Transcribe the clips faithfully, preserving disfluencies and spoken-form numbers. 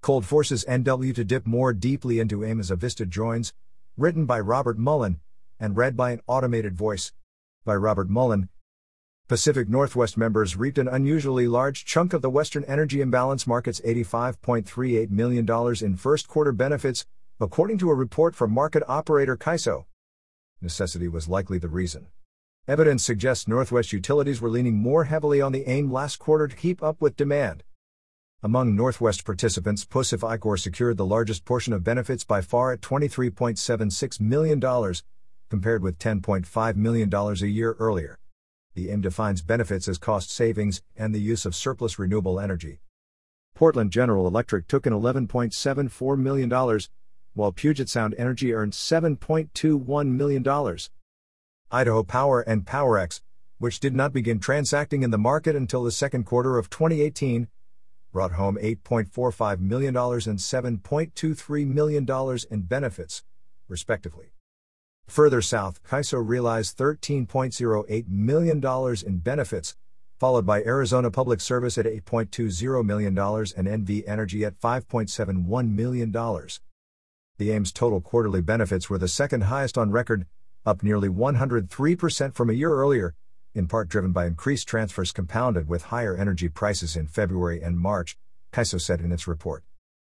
Cold forces N W to dip more deeply into AIM as Avista joins, written by Robert Mullen, and read by an automated voice. By Robert Mullen. Pacific Northwest members reaped an unusually large chunk of the Western Energy Imbalance Market's eighty-five point three eight million dollars in first quarter benefits, according to a report from market operator C I S O. Necessity was likely the reason. Evidence suggests Northwest utilities were leaning more heavily on the AIM last quarter to keep up with demand. Among Northwest participants, PacifiCorp secured the largest portion of benefits by far at twenty-three point seven six million dollars, compared with ten point five million dollars a year earlier. The AIM defines benefits as cost savings and the use of surplus renewable energy. Portland General Electric took in eleven point seven four million dollars, while Puget Sound Energy earned seven point two one million dollars. Idaho Power and PowerX, which did not begin transacting in the market until the second quarter of twenty eighteen, brought home eight point four five million dollars and seven point two three million dollars in benefits, respectively. Further south, C I S O realized thirteen point zero eight million dollars in benefits, followed by Arizona Public Service at eight point two zero million dollars and N V Energy at five point seven one million dollars. The AIM's total quarterly benefits were the second highest on record, up nearly one hundred three percent from a year earlier, in part driven by increased transfers compounded with higher energy prices in February and March, C I S O said in its report.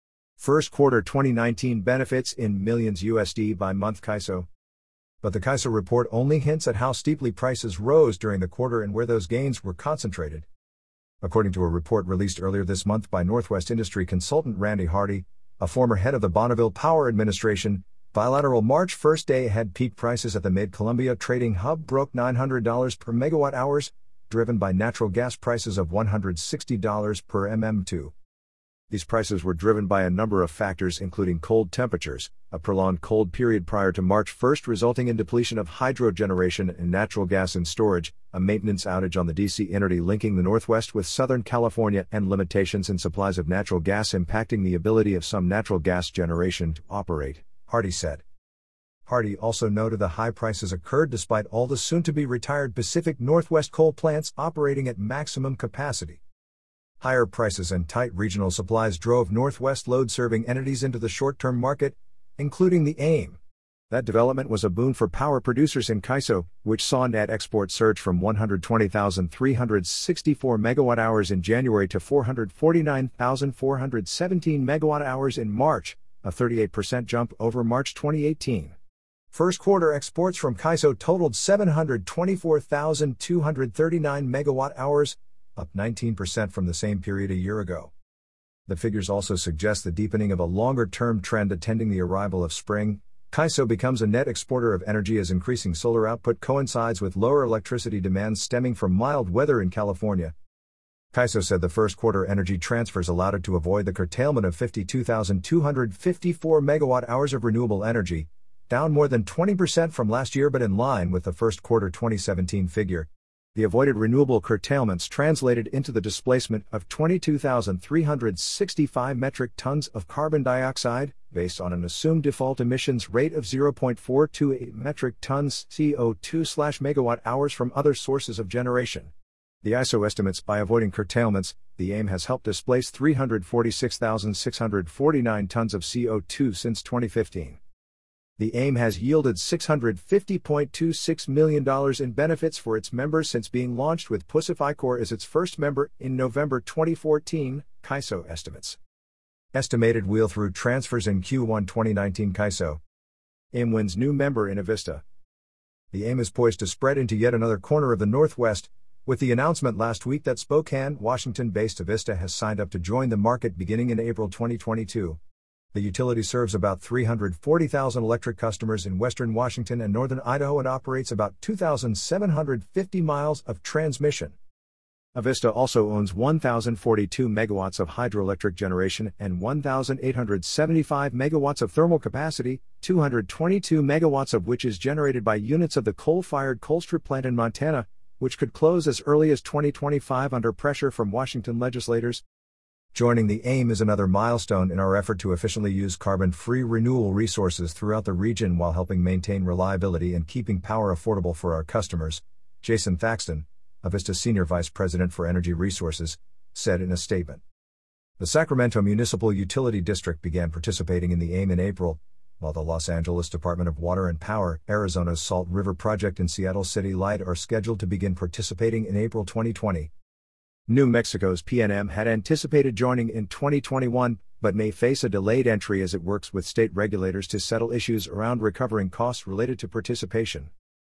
First quarter twenty nineteen benefits in millions U S D by month C I S O. But the C I S O report only hints at how steeply prices rose during the quarter and where those gains were concentrated. According to a report released earlier this month by Northwest industry consultant Randy Hardy, a former head of the Bonneville Power Administration, bilateral March first day-ahead peak prices at the Mid-Columbia Trading Hub broke nine hundred dollars per megawatt hours, driven by natural gas prices of one hundred sixty dollars per M M two. These prices were driven by a number of factors including cold temperatures, a prolonged cold period prior to March first resulting in depletion of hydro generation and natural gas in storage, a maintenance outage on the D C Energy linking the Northwest with Southern California, and limitations in supplies of natural gas impacting the ability of some natural gas generation to operate, Hardy said. Hardy also noted the high prices occurred despite all the soon-to-be-retired Pacific Northwest coal plants operating at maximum capacity. Higher prices and tight regional supplies drove Northwest load-serving entities into the short-term market, including the AIM. That development was a boon for power producers in C I S O, which saw net export surge from one hundred twenty thousand three hundred sixty-four megawatt-hours in January to four hundred forty-nine thousand four hundred seventeen megawatt-hours in March, a thirty-eight percent jump over March twenty eighteen. First quarter exports from C I S O totaled seven hundred twenty-four thousand two hundred thirty-nine megawatt-hours, up nineteen percent from the same period a year ago. The figures also suggest the deepening of a longer-term trend attending the arrival of spring. C I S O becomes a net exporter of energy as increasing solar output coincides with lower electricity demand stemming from mild weather in California. C I S O said the first quarter energy transfers allowed it to avoid the curtailment of fifty-two thousand two hundred fifty-four megawatt-hours of renewable energy, down more than twenty percent from last year but in line with the first quarter twenty seventeen figure. The avoided renewable curtailments translated into the displacement of twenty-two thousand three hundred sixty-five metric tons of carbon dioxide, based on an assumed default emissions rate of zero point four two eight metric tons C O two slash megawatt hours from other sources of generation. The I S O estimates by avoiding curtailments, the AIM has helped displace three hundred forty-six thousand six hundred forty-nine tons of C O two since twenty fifteen. The AIM has yielded six hundred fifty point two six million dollars in benefits for its members since being launched with PacifiCorp as its first member in November twenty fourteen, C I S O estimates. Estimated wheel-through transfers in Q one twenty nineteen C I S O. AIM wins new member in Avista. The AIM is poised to spread into yet another corner of the Northwest, with the announcement last week that Spokane, Washington-based Avista has signed up to join the market beginning in April twenty twenty-two. The utility serves about three hundred forty thousand electric customers in western Washington and northern Idaho and operates about two thousand seven hundred fifty miles of transmission. Avista also owns one thousand forty-two megawatts of hydroelectric generation and one thousand eight hundred seventy-five megawatts of thermal capacity, two hundred twenty-two megawatts of which is generated by units of the coal-fired Colstrip plant in Montana, which could close as early as twenty twenty-five under pressure from Washington legislators. Joining the AIM is another milestone in our effort to efficiently use carbon-free renewable resources throughout the region while helping maintain reliability and keeping power affordable for our customers, Jason Thaxton, Avista Senior Vice President for Energy Resources, said in a statement. The Sacramento Municipal Utility District began participating in the A I M in April, while the Los Angeles Department of Water and Power, Arizona's Salt River Project, and Seattle City Light are scheduled to begin participating in April twenty twenty. New Mexico's P N M had anticipated joining in twenty twenty-one, but may face a delayed entry as it works with state regulators to settle issues around recovering costs related to participation.